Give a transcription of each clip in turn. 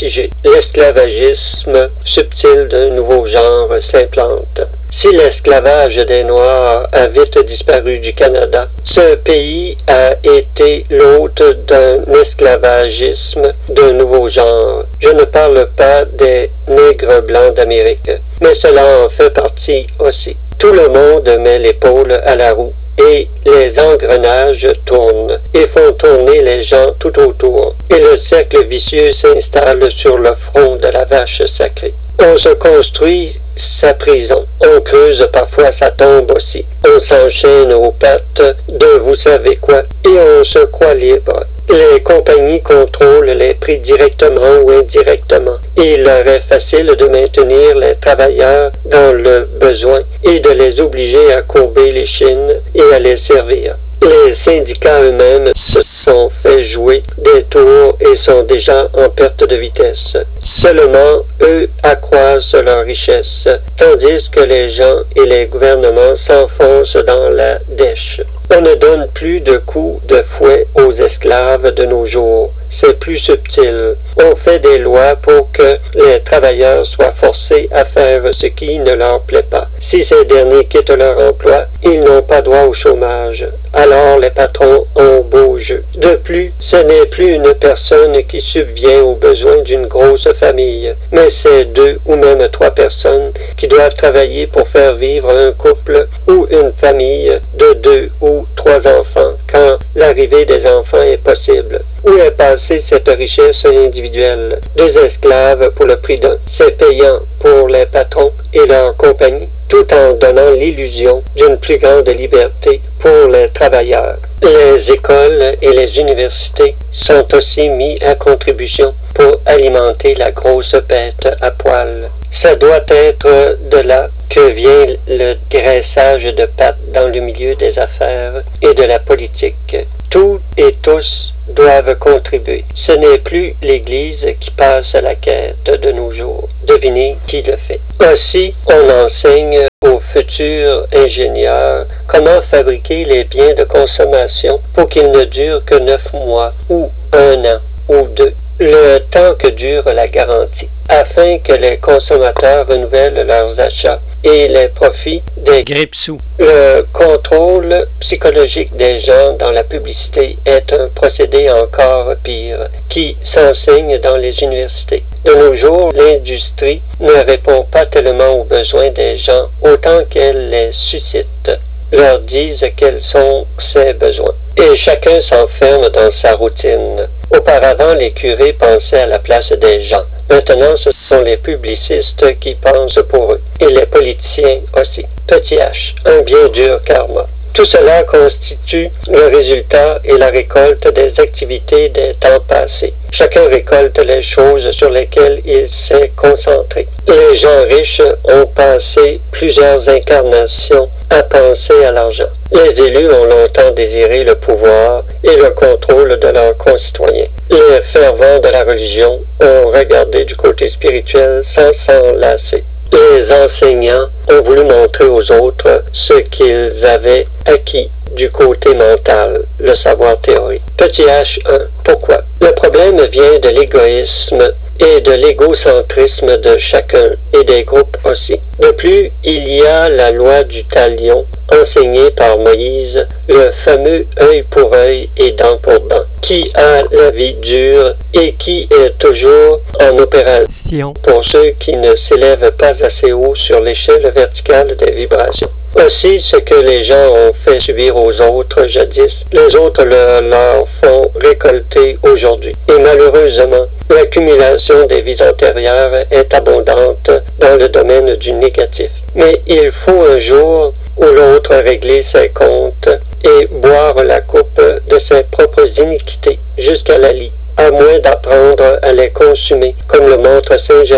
mitigé. L'esclavagisme subtil d'un nouveau genre s'implante. Si l'esclavage des Noirs a vite disparu du Canada, ce pays a été l'hôte d'un esclavagisme d'un nouveau genre. Je ne parle pas des nègres blancs d'Amérique, mais cela en fait partie aussi. Tout le monde met l'épaule à la roue et les engrenages tournent et font tourner les gens tout autour. Et le cercle vicieux s'installe sur le front de la vache sacrée. On se construit sa prison. On creuse parfois sa tombe aussi. On s'enchaîne aux pattes de vous savez quoi et on se croit libre. Les compagnies contrôlent les prix directement ou indirectement. Il leur est facile de maintenir les travailleurs dans le besoin et de les obliger à courber les chines et à les servir. Les syndicats eux-mêmes se sont fait jouer des tours et sont déjà en perte de vitesse. Seulement, eux accroissent leur richesse, tandis que les gens et les gouvernements s'enfoncent dans la dèche. On ne donne plus de coups de fouet aux esclaves de nos jours. C'est plus subtil. On fait des lois pour que les travailleurs soient forcés à faire ce qui ne leur plaît pas. Si ces derniers quittent leur emploi, ils n'ont pas droit au chômage. Alors les patrons ont beau jeu. De plus, ce n'est plus une personne qui subvient aux besoins d'une grosse famille, mais c'est 2 ou même 3 personnes qui doivent travailler pour faire vivre un couple ou une famille de 2 ou 3 enfants quand l'arrivée des enfants est possible. Où est passée cette richesse individuelle? 2 esclaves pour le prix d'un. C'est payant pour les patrons et leurs compagnies, tout en donnant l'illusion d'une plus grande liberté pour les travailleurs. Les écoles et les universités sont aussi mis à contribution pour alimenter la grosse bête à poil. Ça doit être de là que vient le graissage de pattes dans le milieu des affaires et de la politique. Tout et tous doivent contribuer. Ce n'est plus l'Église qui passe à la quête de nos jours. Devinez qui le fait. Aussi, on enseigne aux futurs ingénieurs comment fabriquer les biens de consommation pour qu'ils ne durent que 9 mois ou 1 an ou 2. Le temps que dure la garantie, afin que les consommateurs renouvellent leurs achats et les profits des grippe-sous. Le contrôle psychologique des gens dans la publicité est un procédé encore pire, qui s'enseigne dans les universités. De nos jours, l'industrie ne répond pas tellement aux besoins des gens autant qu'elle les suscite, leur disent quels sont ses besoins. Et chacun s'enferme dans sa routine. Auparavant, les curés pensaient à la place des gens. Maintenant, ce sont les publicistes qui pensent pour eux. Et les politiciens aussi. Petit H, un bien dur karma. Tout cela constitue le résultat et la récolte des activités des temps passés. Chacun récolte les choses sur lesquelles il s'est concentré. Les gens riches ont passé plusieurs incarnations à penser à l'argent. Les élus ont longtemps désiré le pouvoir et le contrôle de leurs concitoyens. Les fervents de la religion ont regardé du côté spirituel sans s'en lasser. Les enseignants ont voulu montrer aux autres ce qu'ils avaient acquis du côté mental, le savoir théorique. Petit H1, pourquoi? Le problème vient de l'égoïsme et de l'égocentrisme de chacun et des groupes aussi. De plus, il y a la loi du talion enseignée par Moïse, le fameux œil pour œil et dent pour dent, qui a la vie dure et qui est toujours en opération pour ceux qui ne s'élèvent pas assez haut sur l'échelle verticale des vibrations. Aussi, ce que les gens ont fait subir aux autres jadis, les autres leur font récolter aujourd'hui. Et malheureusement, l'accumulation des vies antérieures est abondante dans le domaine du négatif. Mais il faut un jour ou l'autre régler ses comptes et boire la coupe de ses propres iniquités jusqu'à la lie, à moins d'apprendre à les consumer, comme le montre Saint Germain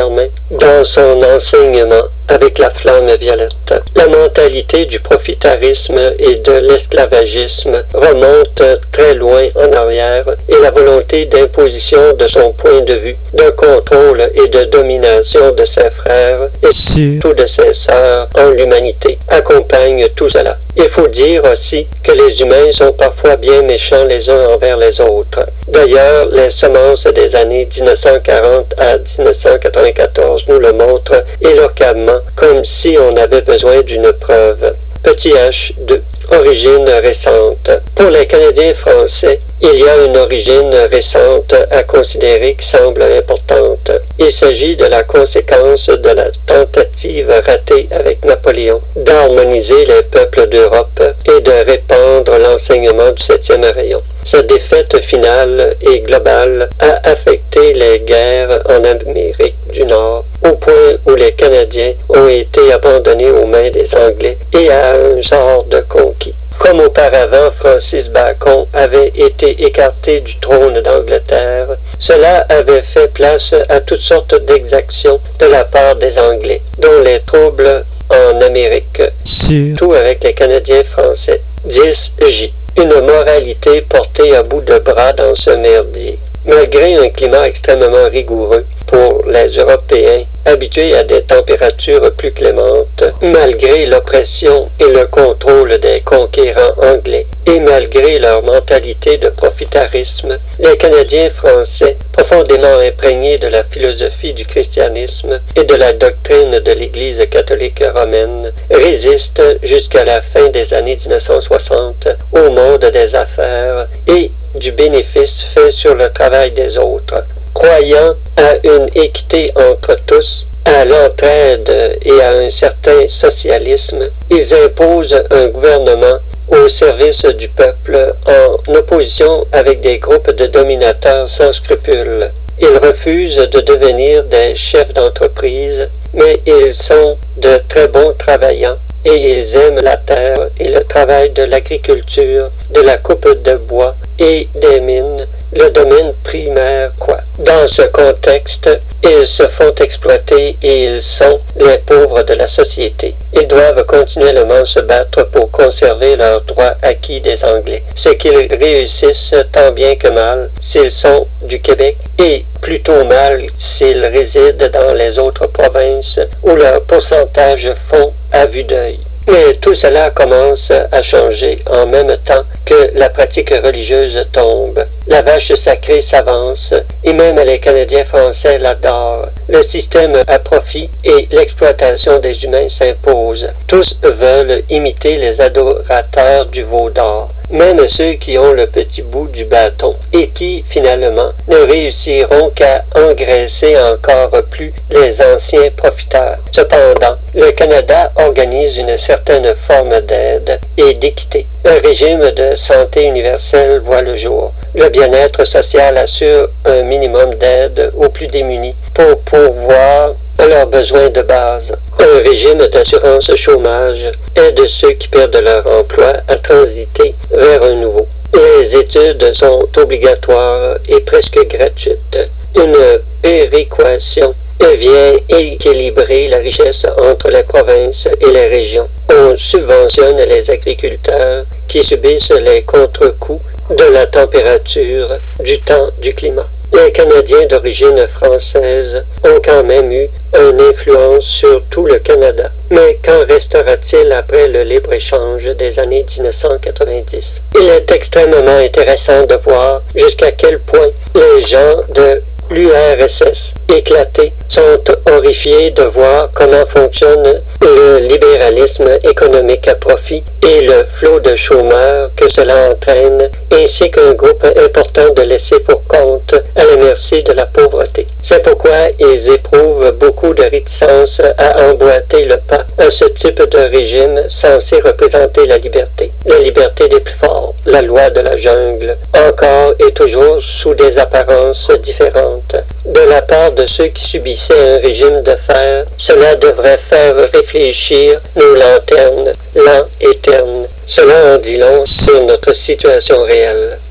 dans son enseignement avec la flamme violette. La mentalité du profitarisme et de l'esclavagisme remonte très loin en arrière et la volonté d'imposition de son point de vue, de contrôle et de domination de ses frères et surtout de ses sœurs en l'humanité accompagne tout cela. Il faut dire aussi que les humains sont parfois bien méchants les uns envers les autres. D'ailleurs, les semences des années 1940 à 1994 nous le montrent éloquemment, comme si on avait besoin d'une preuve. Petit H2. Origine récente. Pour les Canadiens français, il y a une origine récente à considérer qui semble importante. Il s'agit de la conséquence de la tentative ratée avec Napoléon d'harmoniser les peuples d'Europe et de répandre l'enseignement du 7e rayon. Sa défaite finale et globale a affecté les guerres en Amérique du Nord, au point où les Canadiens ont été abandonnés aux mains des Anglais et à un genre de conquis. Comme auparavant Francis Bacon avait été écarté du trône d'Angleterre, cela avait fait place à toutes sortes d'exactions de la part des Anglais, dont les troubles en Amérique, surtout avec les Canadiens français. 10J. Une moralité portée à bout de bras dans ce merdier. Malgré un climat extrêmement rigoureux pour les Européens, habitués à des températures plus clémentes, malgré l'oppression et le contrôle des conquérants anglais, et malgré leur mentalité de profitarisme, les Canadiens français, profondément imprégnés de la philosophie du christianisme et de la doctrine de l'Église catholique romaine, résistent jusqu'à la fin des années 1960 au monde des affaires et du bénéfice fait sur le travail des autres. Croyant à une équité entre tous, à l'entraide et à un certain socialisme, ils imposent un gouvernement au service du peuple en opposition avec des groupes de dominateurs sans scrupules. Ils refusent de devenir des chefs d'entreprise, mais ils sont de très bons travaillants et ils aiment la terre et le travail de l'agriculture, de la coupe de bois et des mines, le domaine primaire quoi. Dans ce contexte, ils se font exploiter et ils sont les pauvres de la société. Ils doivent continuellement se battre pour conserver leurs droits acquis des Anglais, ce qu'ils réussissent tant bien que mal s'ils sont du Québec et plutôt mal s'ils résident dans les autres provinces où leurs pourcentages font à vue d'œil. Mais tout cela commence à changer en même temps que la pratique religieuse tombe. La vache sacrée s'avance et même les Canadiens français l'adorent. Le système à profit et l'exploitation des humains s'imposent. Tous veulent imiter les adorateurs du veau d'or, même ceux qui ont le petit bout du bâton et qui, finalement, ne réussiront qu'à engraisser encore plus les anciens profiteurs. Cependant, le Canada organise une certaine forme d'aide et d'équité. Un régime de santé universelle voit le jour. Le bien-être social assure un minimum d'aide aux plus démunis pour pourvoir à leurs besoins de base. Un régime d'assurance chômage aide ceux qui perdent leur emploi à transiter vers un nouveau. Les études sont obligatoires et presque gratuites. Une péréquation vient équilibrer la richesse entre les provinces et les régions. On subventionne les agriculteurs qui subissent les contre-coups de la température, du temps, du climat. Les Canadiens d'origine française ont quand même eu une influence sur tout le Canada. Mais qu'en restera-t-il après le libre-échange des années 1990? Il est extrêmement intéressant de voir jusqu'à quel point les gens de l'URSS éclatés sont horrifiés de voir comment fonctionne le libéralisme économique à profit et le flot de chômeurs que cela entraîne, ainsi qu'un groupe important de laissés pour compte à la merci de la pauvreté. C'est pourquoi ils éprouvent beaucoup de réticence à emboîter le pas à ce type de régime censé représenter la liberté des plus forts, la loi de la jungle, encore et toujours sous des apparences différentes. De la part de ceux qui subissaient un régime de fer, cela devrait faire réfléchir nos lanternes, lents et ternes. Cela en dit long sur notre situation réelle.